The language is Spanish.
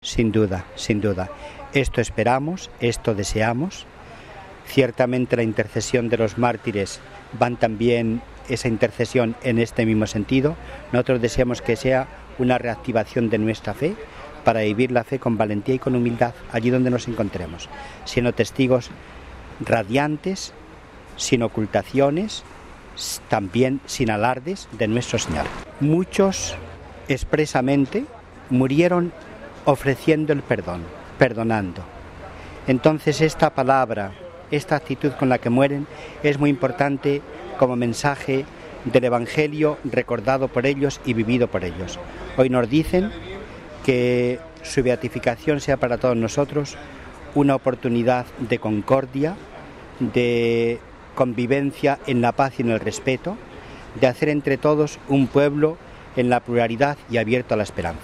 Sin duda, sin duda. Esto esperamos, esto deseamos. Ciertamente la intercesión de los mártires van también esa intercesión en este mismo sentido. Nosotros deseamos que sea una reactivación de nuestra fe para vivir la fe con valentía y con humildad allí donde nos encontremos, siendo testigos radiantes, sin ocultaciones, también sin alardes de nuestro Señor. Muchos expresamente murieron ofreciendo el perdón, perdonando. Entonces esta palabra, esta actitud con la que mueren es muy importante como mensaje del Evangelio recordado por ellos y vivido por ellos. Hoy nos dicen que su beatificación sea para todos nosotros una oportunidad de concordia, de convivencia en la paz y en el respeto, de hacer entre todos un pueblo en la pluralidad y abierto a la esperanza.